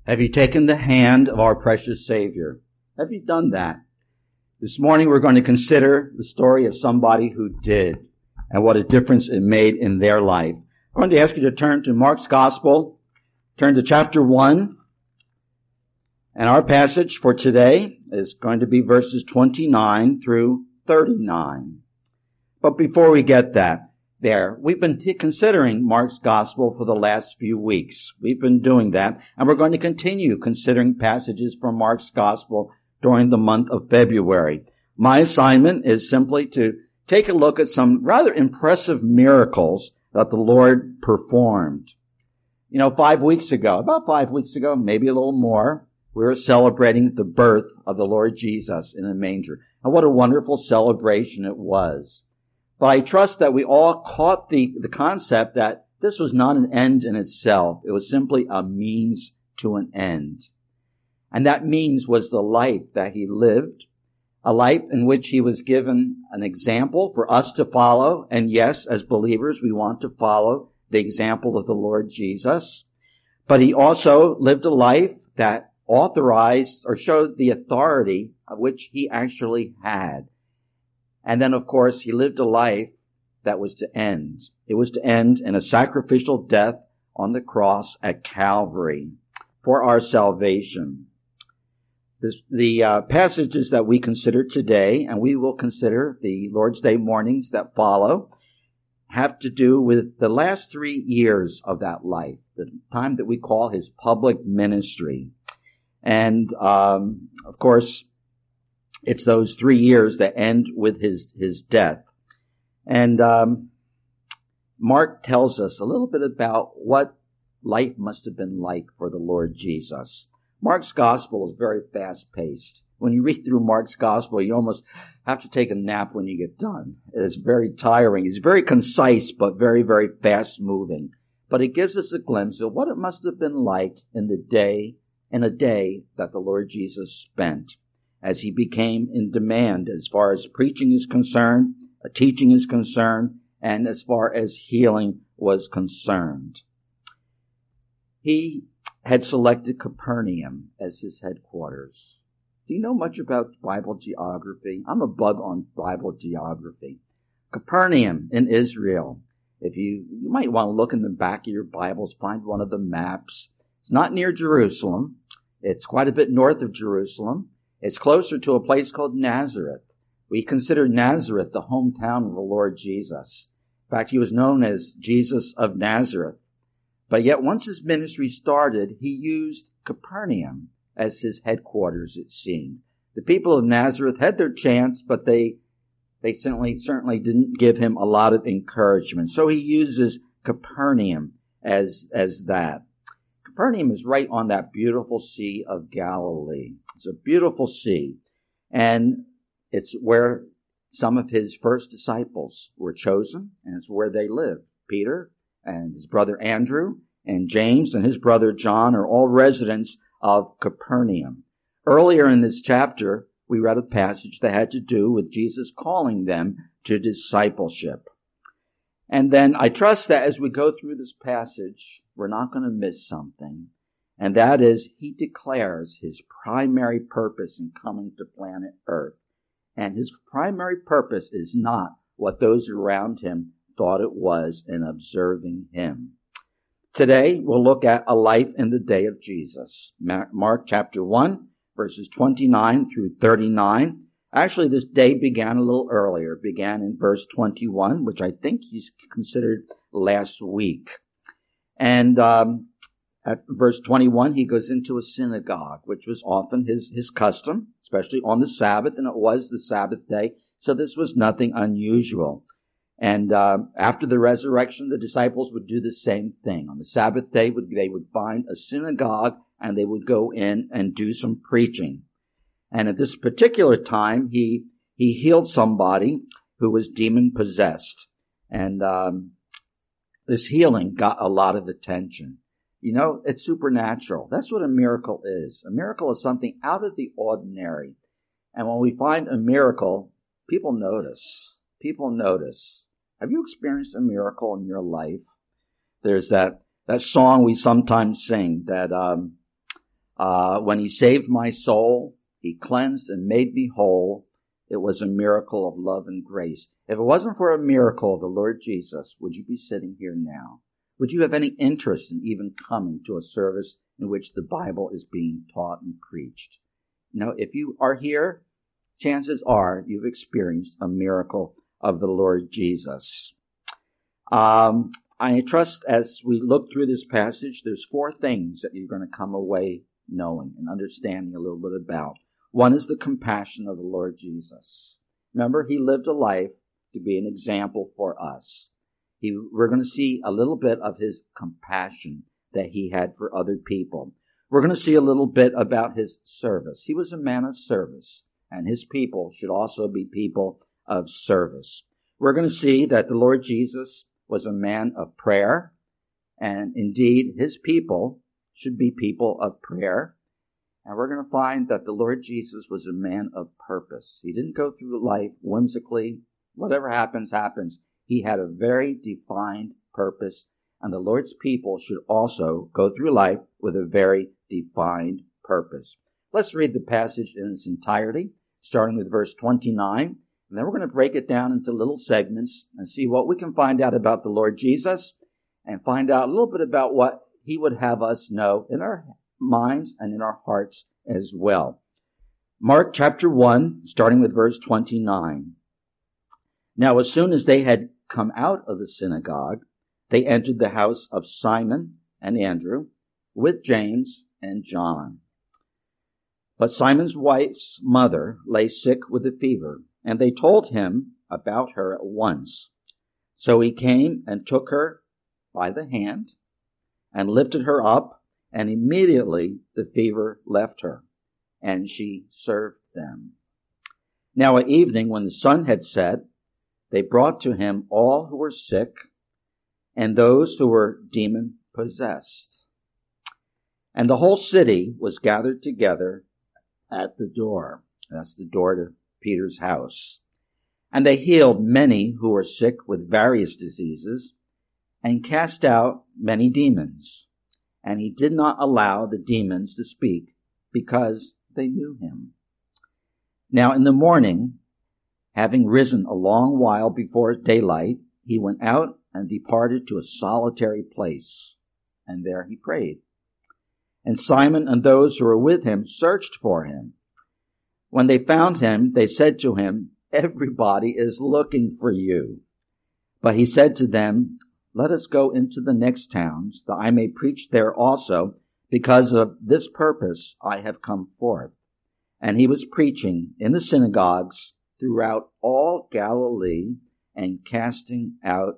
Have you taken the hand of our precious Savior? Have you done that? This morning we're going to consider the story of somebody who did and what a difference it made in their life. I'm going to ask you to turn to Mark's Gospel, turn to chapter 1, and our passage for today is going to be verses 29 through 39. But before we get there, we've been considering Mark's Gospel for the last few weeks. We've been doing that, and we're going to continue considering passages from Mark's Gospel during the month of February. My assignment is simply to take a look at some rather impressive miracles that the Lord performed. About 5 weeks ago, maybe a little more, we were celebrating the birth of the Lord Jesus in a manger. And what a wonderful celebration it was. But I trust that we all caught the concept that this was not an end in itself. It was simply a means to an end. And that means was the life that he lived, a life in which he was given an example for us to follow. And yes, as believers, we want to follow the example of the Lord Jesus. But he also lived a life that authorized or showed the authority of which he actually had. And then, of course, he lived a life that was to end. It was to end in a sacrificial death on the cross at Calvary for our salvation. The passages that we consider today, and we will consider the Lord's Day mornings that follow, have to do with the last 3 years of that life, the time that we call his public ministry. And, of course, it's those 3 years that end with his death. And Mark tells us a little bit about what life must have been like for the Lord Jesus. Mark's Gospel is very fast-paced. When you read through Mark's Gospel, you almost have to take a nap when you get done. It is very tiring. It's very concise, but very, very fast-moving. But it gives us a glimpse of what it must have been like in a day that the Lord Jesus spent, as he became in demand as far as preaching is concerned, teaching is concerned, and as far as healing was concerned. He had selected Capernaum as his headquarters. Do you know much about Bible geography? I'm a bug on Bible geography. Capernaum in Israel. If you might want to look in the back of your Bibles, find one of the maps. It's not near Jerusalem. It's quite a bit north of Jerusalem. It's closer to a place called Nazareth. We consider Nazareth the hometown of the Lord Jesus. In fact, he was known as Jesus of Nazareth. But yet once his ministry started, he used Capernaum as his headquarters, it seemed. The people of Nazareth had their chance, but they certainly didn't give him a lot of encouragement. So he uses Capernaum as that. Capernaum is right on that beautiful Sea of Galilee. It's a beautiful sea, and it's where some of his first disciples were chosen, and it's where they lived. Peter and his brother Andrew and James and his brother John are all residents of Capernaum. Earlier in this chapter, we read a passage that had to do with Jesus calling them to discipleship. And then I trust that as we go through this passage, we're not going to miss something. And that is, he declares his primary purpose in coming to planet Earth. And his primary purpose is not what those around him thought it was in observing him. Today, we'll look at a life in the day of Jesus. Mark chapter 1, verses 29 through 39. Actually, this day began a little earlier. It began in verse 21, which I think he's considered last week. And at verse 21, he goes into a synagogue, which was often his custom, especially on the Sabbath, and it was the Sabbath day, so this was nothing unusual. And after the resurrection, the disciples would do the same thing. On the Sabbath day, they would find a synagogue, and they would go in and do some preaching. And at this particular time, he healed somebody who was demon-possessed. And this healing got a lot of attention. It's supernatural. That's what a miracle is. A miracle is something out of the ordinary. And when we find a miracle, people notice. Have you experienced a miracle in your life? There's that song we sometimes sing that When he saved my soul, he cleansed and made me whole. It was a miracle of love and grace. If it wasn't for a miracle of the Lord Jesus, would you be sitting here now? Would you have any interest in even coming to a service in which the Bible is being taught and preached? No, if you are here, chances are you've experienced a miracle of the Lord Jesus. I trust as we look through this passage, there's 4 things that you're going to come away knowing and understanding a little bit about. One is the compassion of the Lord Jesus. Remember, he lived a life to be an example for us. We're going to see a little bit of his compassion that he had for other people. We're going to see a little bit about his service. He was a man of service, and his people should also be people of service. We're going to see that the Lord Jesus was a man of prayer, and indeed his people should be people of prayer. And we're going to find that the Lord Jesus was a man of purpose. He didn't go through life whimsically. Whatever happens, happens. He had a very defined purpose, and the Lord's people should also go through life with a very defined purpose. Let's read the passage in its entirety, starting with verse 29, and then we're going to break it down into little segments and see what we can find out about the Lord Jesus and find out a little bit about what he would have us know in our minds and in our hearts as well. Mark chapter 1, starting with verse 29. Now, as soon as they had come out of the synagogue, they entered the house of Simon and Andrew with James and John. But Simon's wife's mother lay sick with a fever, and they told him about her at once. So he came and took her by the hand and lifted her up, and immediately the fever left her, and she served them. Now at evening, when the sun had set, they brought to him all who were sick and those who were demon-possessed. And the whole city was gathered together at the door. That's the door to Peter's house. And they healed many who were sick with various diseases and cast out many demons. And he did not allow the demons to speak because they knew him. Now in the morning, having risen a long while before daylight, he went out and departed to a solitary place, and there he prayed. And Simon and those who were with him searched for him. When they found him, they said to him, "Everybody is looking for you." But he said to them, "Let us go into the next towns, that I may preach there also, because of this purpose I have come forth." And he was preaching in the synagogues throughout all Galilee and casting out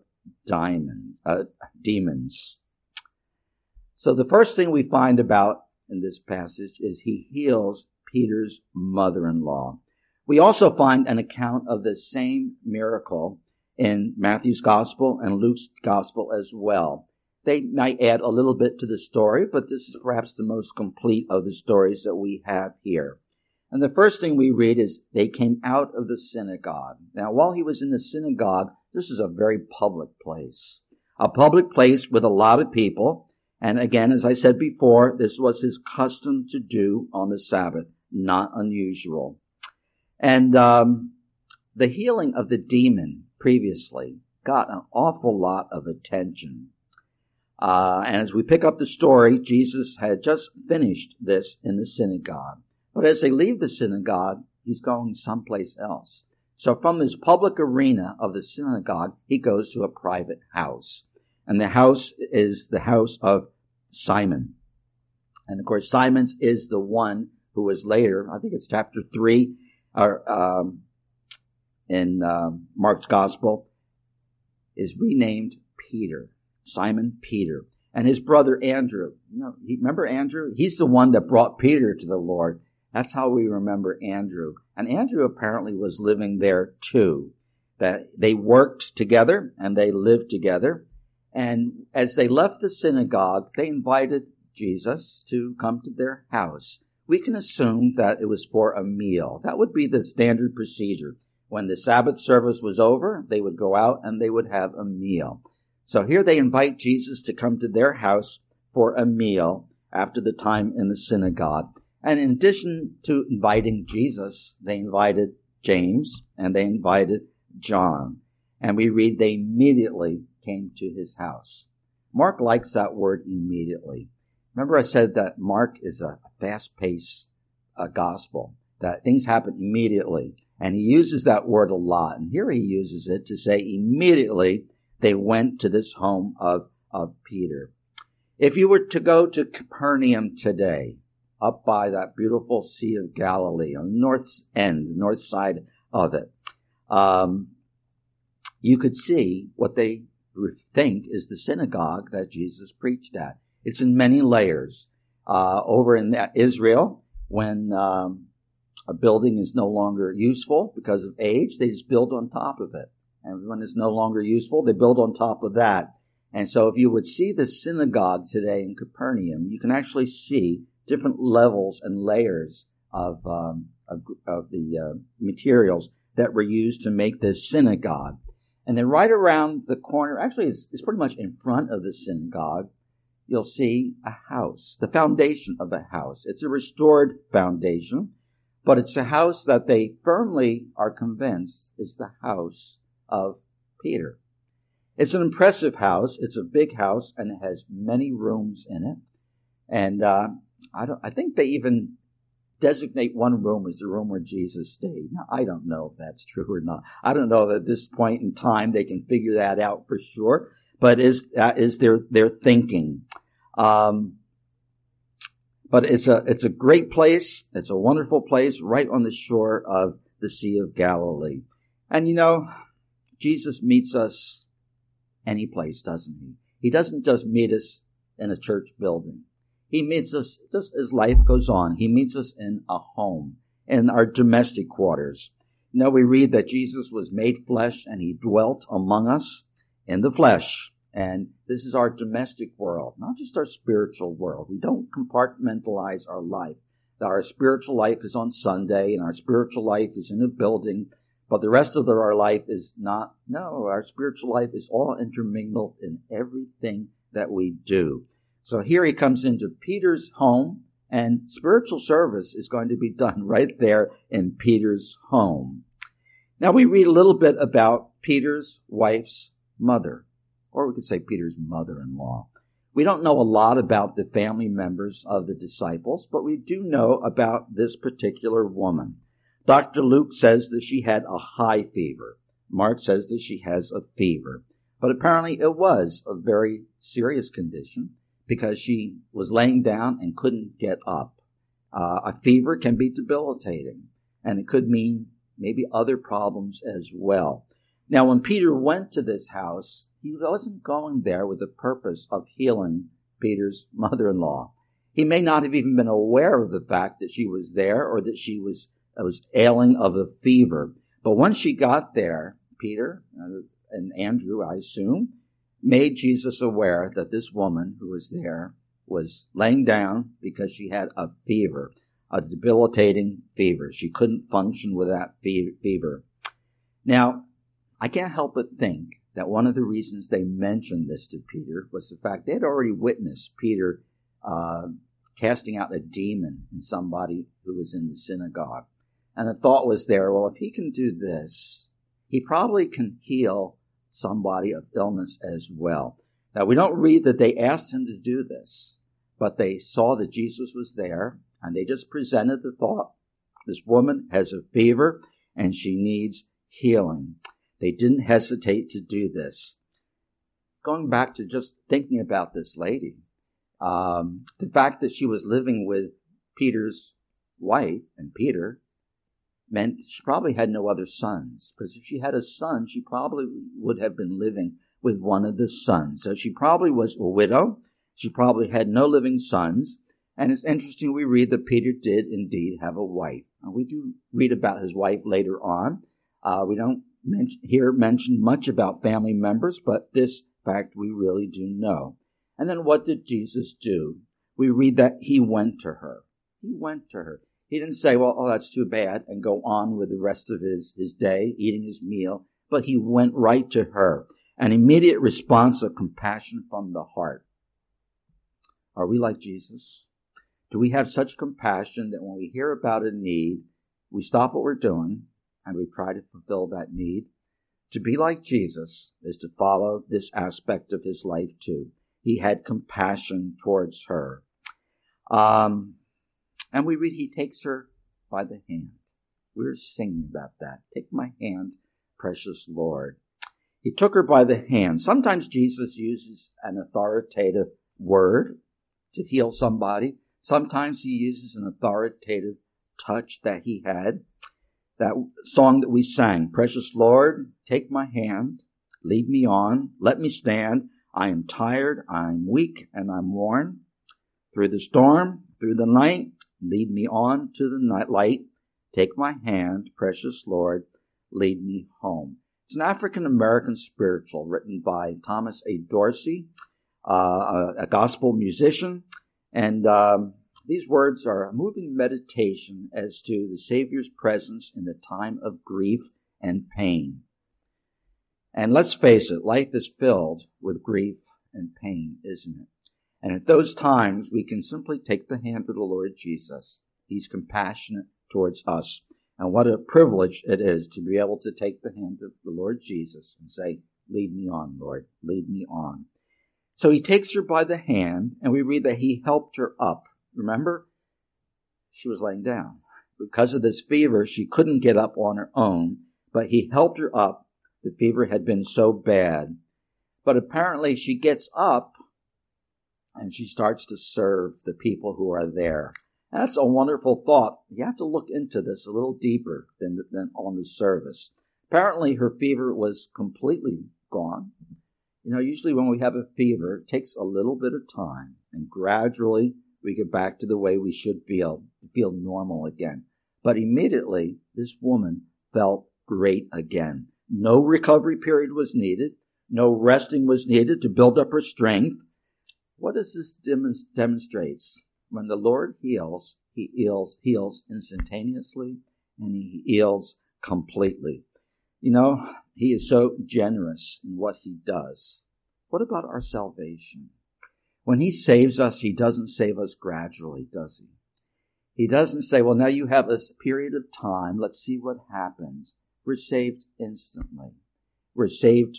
demons. So the first thing we find about in this passage is he heals Peter's mother-in-law. We also find an account of the same miracle in Matthew's gospel and Luke's gospel as well. They might add a little bit to the story, but this is perhaps the most complete of the stories that we have here. And the first thing we read is they came out of the synagogue. Now, while he was in the synagogue, this is a very public place. A public place with a lot of people. And again, as I said before, this was his custom to do on the Sabbath. Not unusual. And the healing of the demon previously got an awful lot of attention. And as we pick up the story, Jesus had just finished this in the synagogue. But as they leave the synagogue, he's going someplace else. So from this public arena of the synagogue, he goes to a private house. And the house is the house of Simon. And of course, Simon's is the one who was later, I think it's chapter 3, in Mark's gospel, is renamed Peter. Simon Peter. And his brother Andrew. Remember Andrew? He's the one that brought Peter to the Lord. That's how we remember Andrew. And Andrew apparently was living there too. That they worked together and they lived together. And as they left the synagogue, they invited Jesus to come to their house. We can assume that it was for a meal. That would be the standard procedure. When the Sabbath service was over, they would go out and they would have a meal. So here they invite Jesus to come to their house for a meal. after the time in the synagogue. And in addition to inviting Jesus, they invited James and they invited John. And we read they immediately came to his house. Mark likes that word immediately. Remember I said that Mark is a fast-paced gospel, that things happen immediately. And he uses that word a lot. And here he uses it to say immediately they went to this home of Peter. If you were to go to Capernaum today, up by that beautiful Sea of Galilee on the north side of it, you could see what they think is the synagogue that Jesus preached at. It's in many layers. Over in Israel, when a building is no longer useful because of age, they just build on top of it. And when it's no longer useful, they build on top of that. And so if you would see the synagogue today in Capernaum, you can actually see different levels and layers of the materials that were used to make this synagogue. And then right around the corner, actually it's pretty much in front of the synagogue, you'll see a house, the foundation of a house. It's a restored foundation, but it's a house that they firmly are convinced is the house of Peter. It's an impressive house. It's a big house, and it has many rooms in it. And I think they even designate one room as the room where Jesus stayed. Now, I don't know if that's true or not. I don't know if at this point in time they can figure that out for sure, but is their thinking. But it's a great place. It's a wonderful place right on the shore of the Sea of Galilee. And Jesus meets us any place, doesn't he? He doesn't just meet us in a church building. He meets us just as life goes on. He meets us in a home, in our domestic quarters. We read that Jesus was made flesh and he dwelt among us in the flesh. And this is our domestic world, not just our spiritual world. We don't compartmentalize our life. That our spiritual life is on Sunday and our spiritual life is in a building, but the rest of our life is not. No, our spiritual life is all intermingled in everything that we do. So here he comes into Peter's home, and spiritual service is going to be done right there in Peter's home. Now we read a little bit about Peter's wife's mother, or we could say Peter's mother-in-law. We don't know a lot about the family members of the disciples, but we do know about this particular woman. Dr. Luke says that she had a high fever. Mark says that she has a fever. But apparently it was a very serious condition because she was laying down and couldn't get up. A fever can be debilitating, and it could mean maybe other problems as well. Now, when Peter went to this house, he wasn't going there with the purpose of healing Peter's mother-in-law. He may not have even been aware of the fact that she was there or that she was ailing of a fever. But once she got there, Peter and Andrew, I assume, made Jesus aware that this woman who was there was laying down because she had a fever, a debilitating fever. She couldn't function with that fever. Now, I can't help but think that one of the reasons they mentioned this to Peter was the fact they had already witnessed Peter casting out a demon in somebody who was in the synagogue. And the thought was there, well, if he can do this, he probably can heal somebody of illness as well. Now, we don't read that they asked him to do this, but they saw that Jesus was there, and they just presented the thought, this woman has a fever, and she needs healing. They didn't hesitate to do this. Going back to just thinking about this lady, the fact that she was living with Peter's wife and Peter meant she probably had no other sons, because if she had a son, she probably would have been living with one of the sons. So she probably was a widow. She probably had no living sons. And it's interesting, we read that Peter did indeed have a wife. And we do read about his wife later on. We don't mention much about family members, but this fact we really do know. And then what did Jesus do? We read that he went to her. He went to her. He didn't say, well, oh, that's too bad, and go on with the rest of his day, eating his meal. But he went right to her. An immediate response of compassion from the heart. Are we like Jesus? Do we have such compassion that when we hear about a need, we stop what we're doing and we try to fulfill that need? To be like Jesus is to follow this aspect of his life too. He had compassion towards her. And we read he takes her by the hand. We were singing about that. Take my hand, precious Lord. He took her by the hand. Sometimes Jesus uses an authoritative word to heal somebody. Sometimes he uses an authoritative touch that he had. That song that we sang, Precious Lord, take my hand, lead me on, let me stand. I am tired, I'm weak, and I'm worn. Through the storm, through the night, lead me on to the light. Take my hand, precious Lord, lead me home. It's an African-American spiritual written by Thomas A. Dorsey, a gospel musician. And these words are a moving meditation as to the Savior's presence in the time of grief and pain. And let's face it, life is filled with grief and pain, isn't it? And at those times, we can simply take the hand of the Lord Jesus. He's compassionate towards us. And what a privilege it is to be able to take the hand of the Lord Jesus and say, lead me on, Lord, lead me on. So he takes her by the hand, and we read that he helped her up. Remember, she was laying down. Because of this fever, she couldn't get up on her own, but he helped her up. The fever had been so bad. But apparently she gets up and she starts to serve the people who are there. That's a wonderful thought. You have to look into this a little deeper than on the service. Apparently her fever was completely gone. Usually when we have a fever, it takes a little bit of time, and gradually we get back to the way we should feel normal again. But immediately, this woman felt great again. No recovery period was needed. No resting was needed to build up her strength. What does this demonstrates? When the Lord heals, he heals instantaneously, and he heals completely. He is so generous in what he does. What about our salvation? When he saves us, he doesn't save us gradually, does he? He doesn't say, well, now you have this period of time. Let's see what happens. We're saved instantly. We're saved,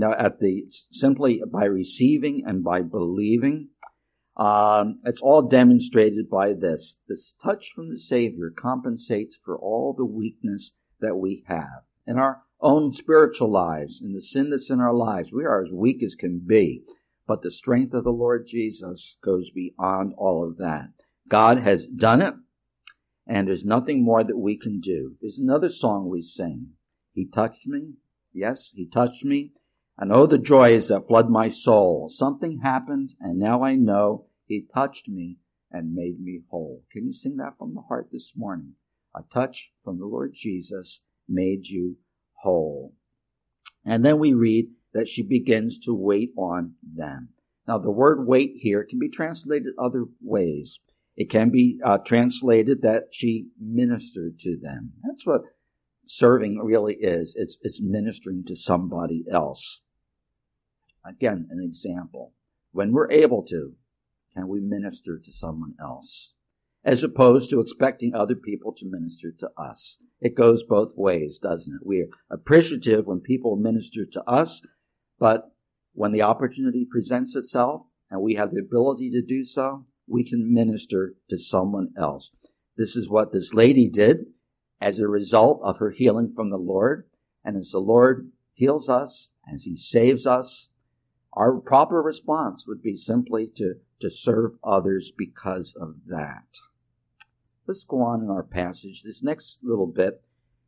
simply by receiving and by believing. It's all demonstrated by this. This touch from the Savior compensates for all the weakness that we have in our own spiritual lives, in the sin that's in our lives. We are as weak as can be, but the strength of the Lord Jesus goes beyond all of that. God has done it, and there's nothing more that we can do. There's another song we sing. He touched me. Yes, he touched me. And oh, the joys that flood my soul. Something happened, and now I know he touched me and made me whole. Can you sing that from the heart this morning? A touch from the Lord Jesus made you whole. And then we read that she begins to wait on them. Now, the word wait here can be translated other ways. It can be translated that she ministered to them. That's what serving really is. It's ministering to somebody else. Again, an example. When we're able to, can we minister to someone else? As opposed to expecting other people to minister to us. It goes both ways, doesn't it? We're appreciative when people minister to us, but when the opportunity presents itself and we have the ability to do so, we can minister to someone else. This is what this lady did as a result of her healing from the Lord. And as the Lord heals us, as he saves us, our proper response would be simply to serve others because of that. Let's go on in our passage. This next little bit,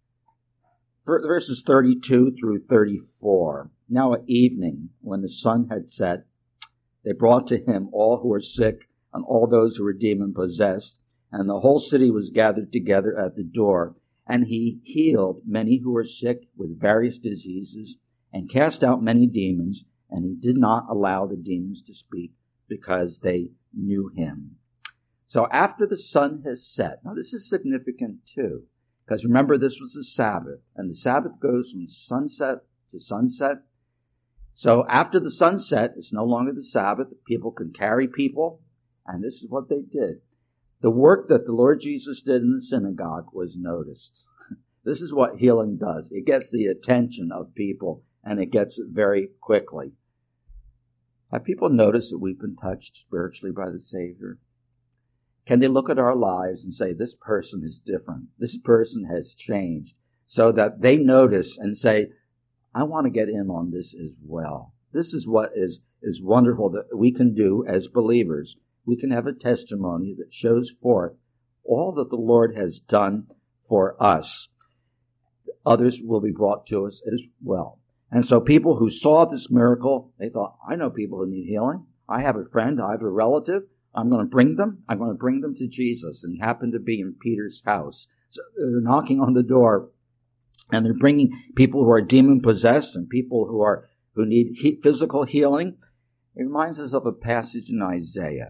verses 32 through 34. Now at evening, when the sun had set, they brought to him all who were sick and all those who were demon-possessed, and the whole city was gathered together at the door. And he healed many who were sick with various diseases and cast out many demons, and he did not allow the demons to speak because they knew him. So after the sun has set, now this is significant too, because remember this was the Sabbath, and the Sabbath goes from sunset to sunset. So after the sunset, it's no longer the Sabbath. People can carry people, and this is what they did. The work that the Lord Jesus did in the synagogue was noticed. This is what healing does. It gets the attention of people, and it gets it very quickly. Have people noticed that we've been touched spiritually by the Savior? Can they look at our lives and say, this person is different. This person has changed, so that they notice and say, I want to get in on this as well. This is what is wonderful that we can do as believers. We can have a testimony that shows forth all that the Lord has done for us. Others will be brought to us as well. And so people who saw this miracle, they thought, I know people who need healing. I have a friend, I have a relative. I'm going to bring them to Jesus. And he happened to be in Peter's house. So they're knocking on the door, and they're bringing people who are demon-possessed and people who need physical healing. It reminds us of a passage in Isaiah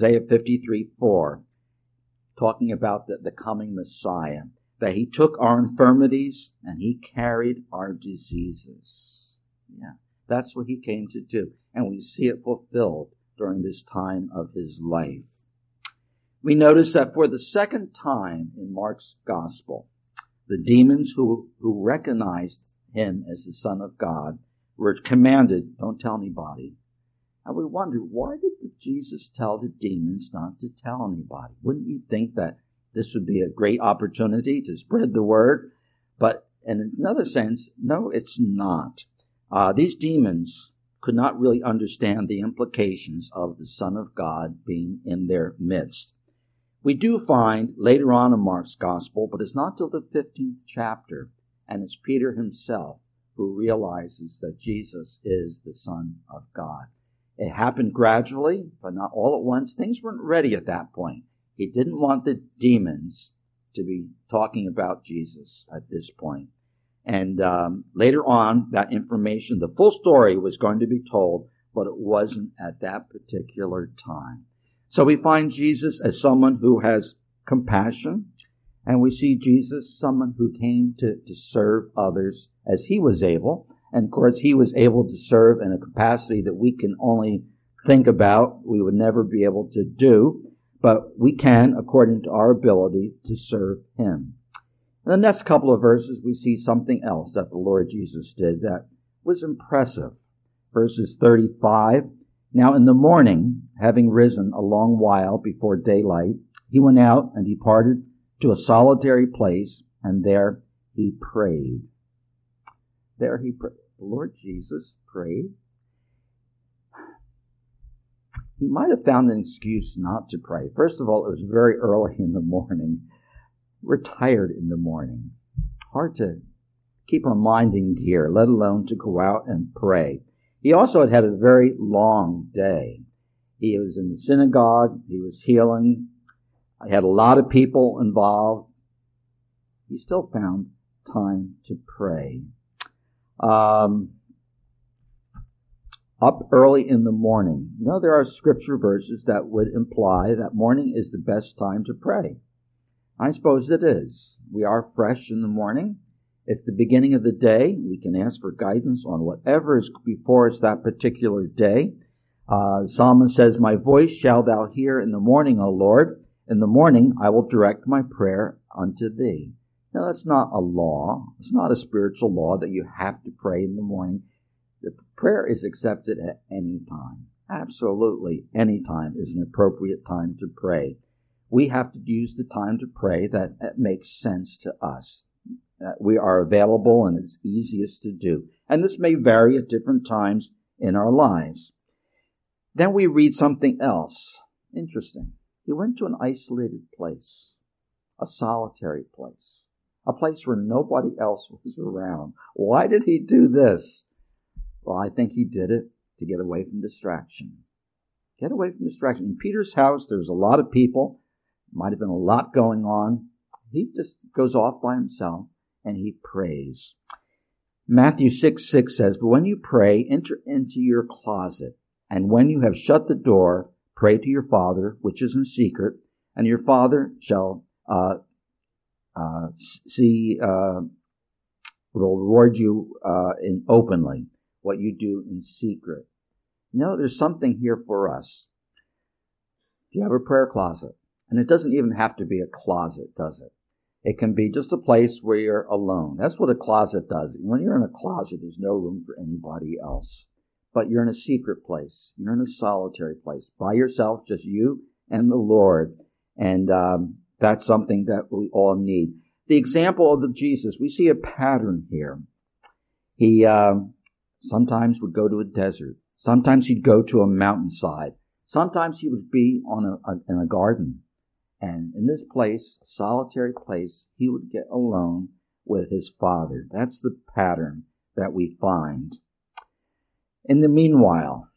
53:4, talking about the coming Messiah, that he took our infirmities and he carried our diseases. Yeah, that's what he came to do. And we see it fulfilled during this time of his life. We notice that for the second time in Mark's gospel, the demons who recognized him as the Son of God were commanded, don't tell anybody. And we wonder, why did Jesus tell the demons not to tell anybody? Wouldn't you think that this would be a great opportunity to spread the word? But in another sense, no, it's not. These demons could not really understand the implications of the Son of God being in their midst. We do find later on in Mark's gospel, but it's not till the 15th chapter, and it's Peter himself who realizes that Jesus is the Son of God. It happened gradually, but not all at once. Things weren't ready at that point. He didn't want the demons to be talking about Jesus at this point. And later on, that information, the full story was going to be told, but it wasn't at that particular time. So we find Jesus as someone who has compassion, and we see Jesus someone who came to serve others as he was able. And of course, he was able to serve in a capacity that we can only think about, we would never be able to do, but we can, according to our ability, to serve him. In the next couple of verses, we see something else that the Lord Jesus did that was impressive. Verses 35, Now in the morning, having risen a long while before daylight, he went out and departed to a solitary place, and there he prayed. There he prayed. The Lord Jesus prayed. He might have found an excuse not to pray. First of all, it was very early in the morning. We're tired in the morning. Hard to keep our mind in gear, let alone to go out and pray. He also had a very long day. He was in the synagogue. He was healing. He had a lot of people involved. He still found time to pray. Up early in the morning. You know, there are scripture verses that would imply that morning is the best time to pray. I suppose it is. We are fresh in the morning. It's the beginning of the day. We can ask for guidance on whatever is before us that particular day. The psalmist says, My voice shalt thou hear in the morning, O Lord. In the morning I will direct my prayer unto thee. Now, that's not a law. It's not a spiritual law that you have to pray in the morning. The prayer is accepted at any time. Absolutely any time is an appropriate time to pray. We have to use the time to pray that makes sense to us. We are available and it's easiest to do. And this may vary at different times in our lives. Then we read something else. Interesting. He went to an isolated place, a solitary place, a place where nobody else was around. Why did he do this? Well, I think he did it to get away from distraction. Get away from distraction. In Peter's house, there's a lot of people. Might have been a lot going on. He just goes off by himself and he prays. Matthew 6:6 says, But when you pray, enter into your closet, and when you have shut the door, pray to your Father, which is in secret, and your Father shall will reward you in openly what you do in secret. You know, there's something here for us. Do you have a prayer closet? And it doesn't even have to be a closet, does it? It can be just a place where you're alone. That's what a closet does. When you're in a closet, there's no room for anybody else. But you're in a secret place. You're in a solitary place. By yourself, just you and the Lord. And that's something that we all need. The example of Jesus, we see a pattern here. He sometimes would go to a desert. Sometimes he'd go to a mountainside. Sometimes he would be in a garden. And in this place, a solitary place, he would get alone with his Father. That's the pattern that we find. In the meanwhile,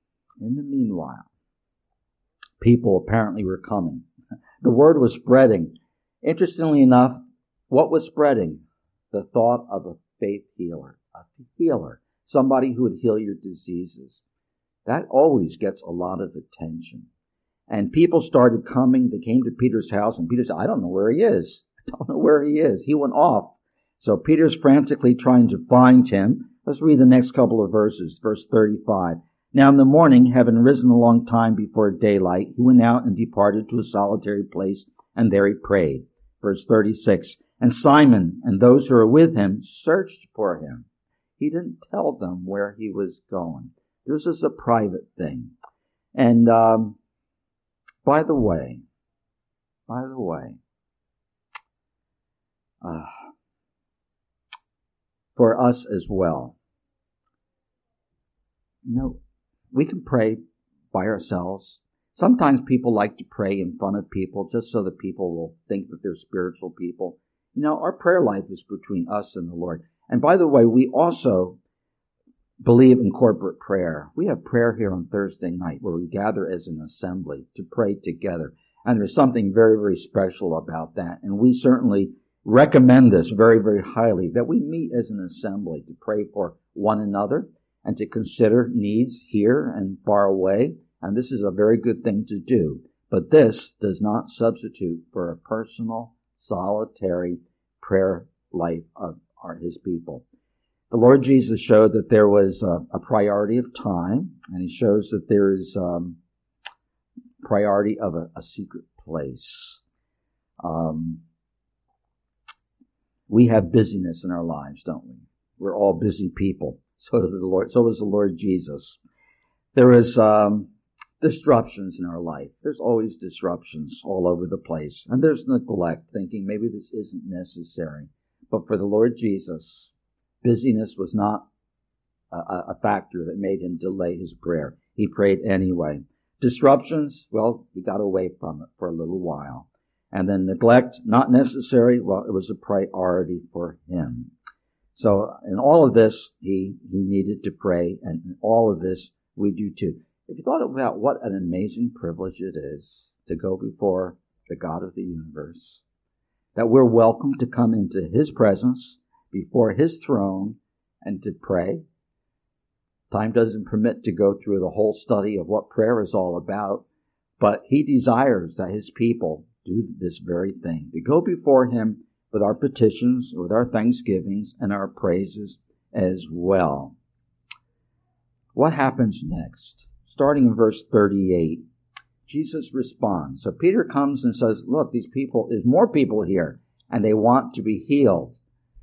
people apparently were coming. The word was spreading. Interestingly enough, what was spreading? The thought of a faith healer. A healer. Somebody who would heal your diseases. That always gets a lot of attention. And people started coming. They came to Peter's house, and Peter said, I don't know where he is. I don't know where he is. He went off. So Peter's frantically trying to find him. Let's read the next couple of verses. Verse 35. Now in the morning, having risen a long time before daylight, he went out and departed to a solitary place, and there he prayed. Verse 36. And Simon and those who were with him searched for him. He didn't tell them where he was going. This is a private thing. And by the way, for us as well, we can pray by ourselves. Sometimes people like to pray in front of people just so that people will think that they're spiritual people. Our prayer life is between us and the Lord. And by the way, we also believe in corporate prayer. We have prayer here on Thursday night where we gather as an assembly to pray together. And there's something very, very special about that. And we certainly recommend this very, very highly, that we meet as an assembly to pray for one another and to consider needs here and far away. And this is a very good thing to do. But this does not substitute for a personal, solitary prayer life of his people. The Lord Jesus showed that there was a priority of time, and he shows that there is priority of a secret place. We have busyness in our lives, don't we? We're all busy people. So was the Lord Jesus. There is disruptions in our life. There's always disruptions all over the place. And there's neglect, thinking maybe this isn't necessary. But for the Lord Jesus, busyness was not a factor that made him delay his prayer. He prayed anyway. Disruptions, well, he got away from it for a little while. And then neglect, not necessary, well, it was a priority for him. So in all of this, he needed to pray, and in all of this, we do too. If you thought about what an amazing privilege it is to go before the God of the universe, that we're welcome to come into his presence, before his throne, and to pray. Time doesn't permit to go through the whole study of what prayer is all about, but he desires that his people do this very thing, to go before him with our petitions, with our thanksgivings, and our praises as well. What happens next? Starting in verse 38, Jesus responds. So Peter comes and says, look, there's more people here, and they want to be healed.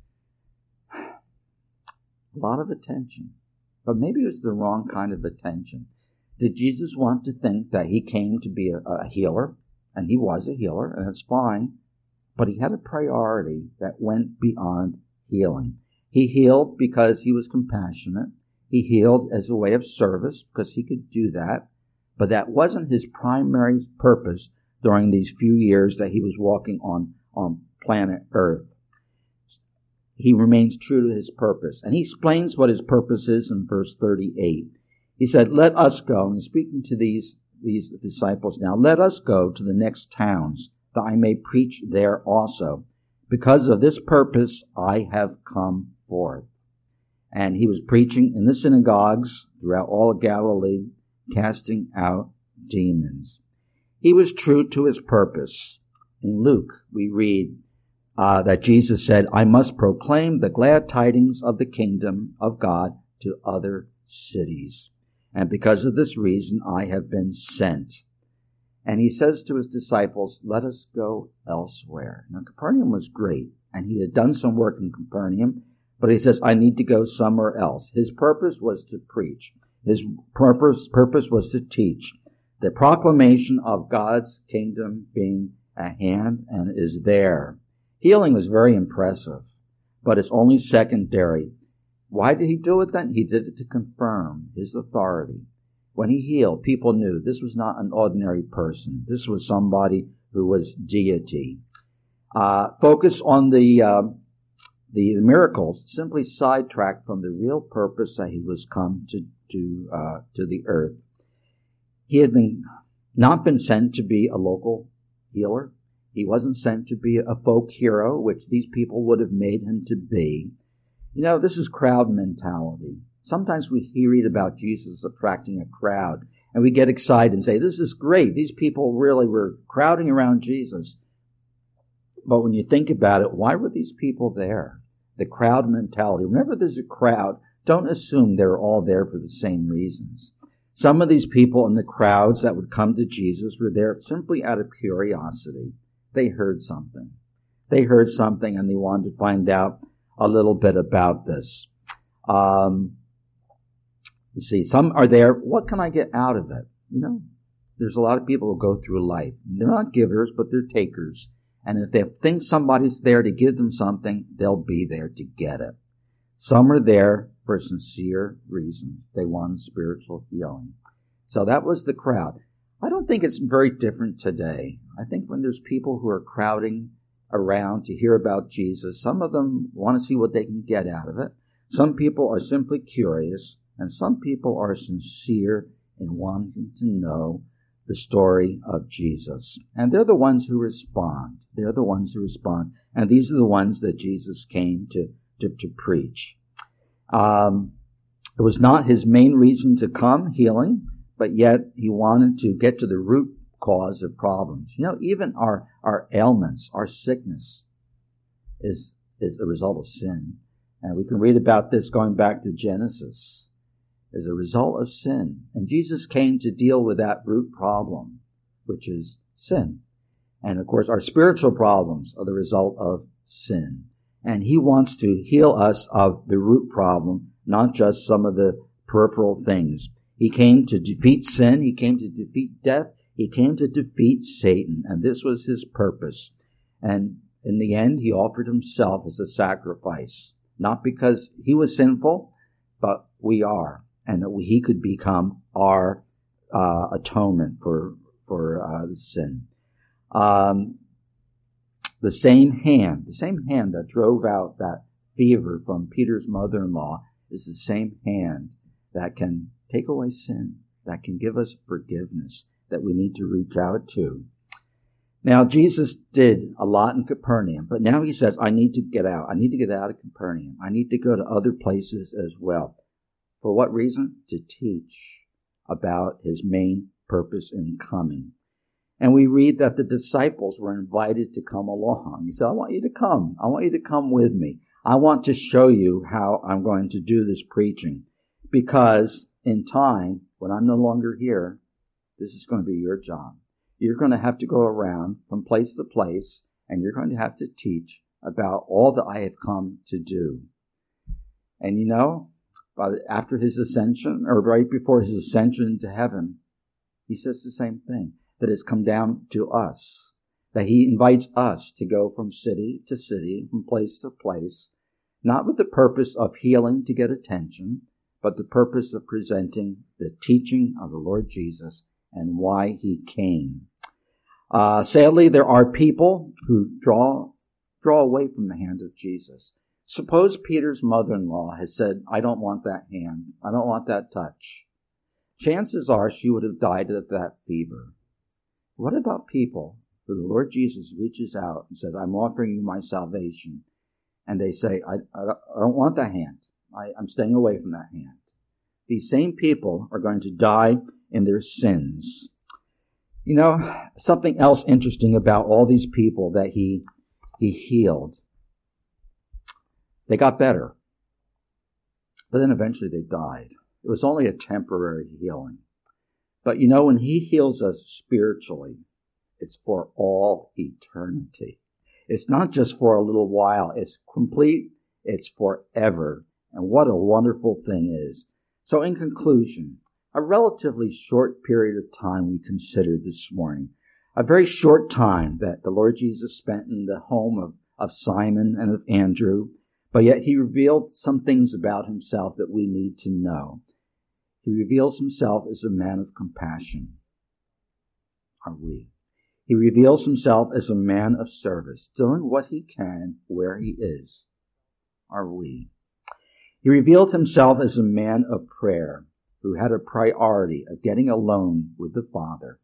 A lot of attention. But maybe it was the wrong kind of attention. Did Jesus want to think that he came to be a healer? And he was a healer, and that's fine. But he had a priority that went beyond healing. He healed because he was compassionate. He healed as a way of service because he could do that. But that wasn't his primary purpose during these few years that he was walking on planet Earth. He remains true to his purpose. And he explains what his purpose is in verse 38. He said, let us go, and he's speaking to these disciples now, let us go to the next towns, that I may preach there also. Because of this purpose I have come forth. And he was preaching in the synagogues throughout all of Galilee, casting out demons. He was true to his purpose. In Luke, we read that Jesus said, I must proclaim the glad tidings of the kingdom of God to other cities. And because of this reason, I have been sent. And he says to his disciples, let us go elsewhere. Now, Capernaum was great, and he had done some work in Capernaum, but he says, I need to go somewhere else. His purpose was to preach. His purpose was to teach. The proclamation of God's kingdom being at hand and is there. Healing was very impressive, but it's only secondary. Why did he do it then? He did it to confirm his authority. When he healed, people knew this was not an ordinary person. This was somebody who was deity. Focus on the miracles simply sidetracked from the real purpose that he was come to the earth. He had not been sent to be a local healer. He wasn't sent to be a folk hero, which these people would have made him to be. You know, this is crowd mentality. Sometimes we read about Jesus attracting a crowd, and we get excited and say, this is great. These people really were crowding around Jesus. But when you think about it, why were these people there? The crowd mentality. Whenever there's a crowd, don't assume they're all there for the same reasons. Some of these people in the crowds that would come to Jesus were there simply out of curiosity. They heard something. They heard something and they wanted to find out a little bit about this. You see, some are there, what can I get out of it? You know, there's a lot of people who go through life. They're not givers, but they're takers. And if they think somebody's there to give them something, they'll be there to get it. Some are there for sincere reasons. They want spiritual healing. So that was the crowd. I don't think it's very different today. I think when there's people who are crowding around to hear about Jesus, some of them want to see what they can get out of it. Some people are simply curious, and some people are sincere in wanting to know the story of Jesus. And they're the ones who respond. They're the ones who respond. And these are the ones that Jesus came to preach. It was not his main reason to come, healing, but yet he wanted to get to the root cause of problems. You know, even our ailments, our sickness is a result of sin. And we can read about this going back to Genesis. As a result of sin. And Jesus came to deal with that root problem, which is sin. And of course, our spiritual problems are the result of sin. And he wants to heal us of the root problem, not just some of the peripheral things. He came to defeat sin. He came to defeat death. He came to defeat Satan. And this was his purpose. And in the end, he offered himself as a sacrifice. Not because he was sinful, but we are. And that he could become our atonement for the sin. The same hand that drove out that fever from Peter's mother-in-law is the same hand that can take away sin, that can give us forgiveness, that we need to reach out to. Now, Jesus did a lot in Capernaum, but now he says, I need to get out. I need to get out of Capernaum. I need to go to other places as well. For what reason? To teach about his main purpose in coming. And we read that the disciples were invited to come along. He said, I want you to come. I want you to come with me. I want to show you how I'm going to do this preaching. Because in time, when I'm no longer here, this is going to be your job. You're going to have to go around from place to place, and you're going to have to teach about all that I have come to do. And you know, after his ascension, or right before his ascension into heaven, he says the same thing, that it's come down to us, that he invites us to go from city to city, from place to place, not with the purpose of healing to get attention, but the purpose of presenting the teaching of the Lord Jesus and why he came. Sadly, there are people who draw away from the hand of Jesus. Suppose Peter's mother-in-law has said, I don't want that hand. I don't want that touch. Chances are she would have died of that fever. What about people who the Lord Jesus reaches out and says, I'm offering you my salvation. And they say, I don't want that hand. I'm staying away from that hand. These same people are going to die in their sins. You know, something else interesting about all these people that he healed. They got better. But then eventually they died. It was only a temporary healing. But you know, when he heals us spiritually, it's for all eternity. It's not just for a little while. It's complete. It's forever. And what a wonderful thing is. So in conclusion, a relatively short period of time we considered this morning. A very short time that the Lord Jesus spent in the home of Simon and of Andrew. But yet he revealed some things about himself that we need to know. He reveals himself as a man of compassion. Are we? He reveals himself as a man of service, doing what he can where he is. Are we? He revealed himself as a man of prayer who had a priority of getting alone with the Father.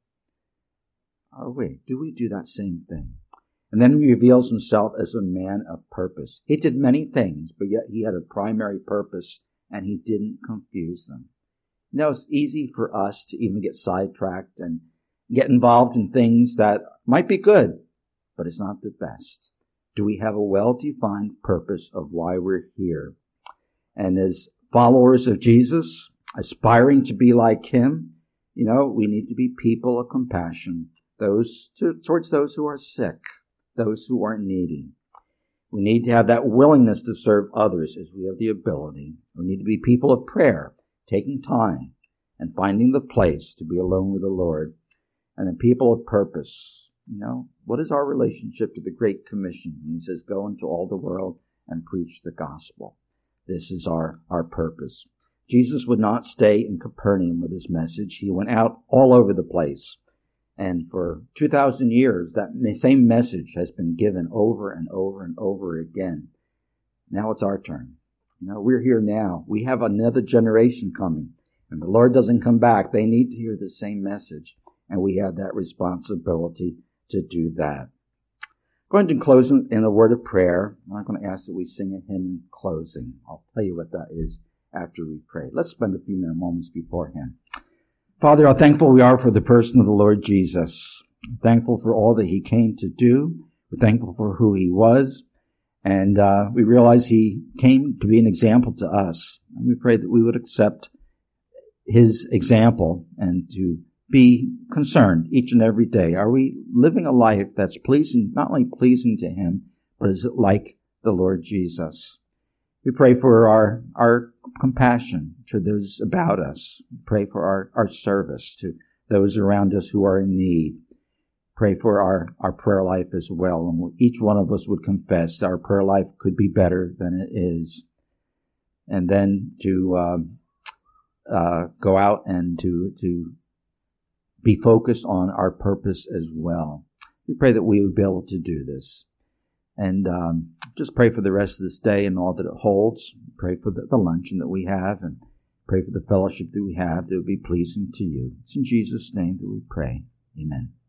Are we? Do we do that same thing? And then he reveals himself as a man of purpose. He did many things, but yet he had a primary purpose and he didn't confuse them. You know, it's easy for us to even get sidetracked and get involved in things that might be good, but it's not the best. Do we have a well-defined purpose of why we're here? And as followers of Jesus, aspiring to be like him, you know, we need to be people of compassion, towards those who are sick, those who are needy. We need to have that willingness to serve others as we have the ability. We need to be people of prayer, taking time and finding the place to be alone with the Lord. And then people of purpose. You know, what is our relationship to the Great Commission when he says, go into all the world and preach the gospel? This is our purpose. Jesus would not stay in Capernaum with his message. He went out all over the place. And for 2,000 years, that same message has been given over and over and over again. Now it's our turn. You know, we're here now. We have another generation coming. And the Lord doesn't come back. They need to hear the same message. And we have that responsibility to do that. I'm going to close in a word of prayer. I'm going to ask that we sing a hymn in closing. I'll tell you what that is after we pray. Let's spend a few moments beforehand. Father, how thankful we are for the person of the Lord Jesus. Thankful for all that he came to do. We're thankful for who he was. And we realize he came to be an example to us. And we pray that we would accept his example and to be concerned each and every day. Are we living a life that's pleasing, not only pleasing to him, but is it like the Lord Jesus? We pray for our compassion to those about us. We pray for our service to those around us who are in need. Pray for our prayer life as well. And each one of us would confess our prayer life could be better than it is. And then to go out and to be focused on our purpose as well. We pray that we would be able to do this. And just pray for the rest of this day and all that it holds. Pray for the luncheon that we have, and pray for the fellowship that we have that would be pleasing to you. It's in Jesus' name that we pray. Amen.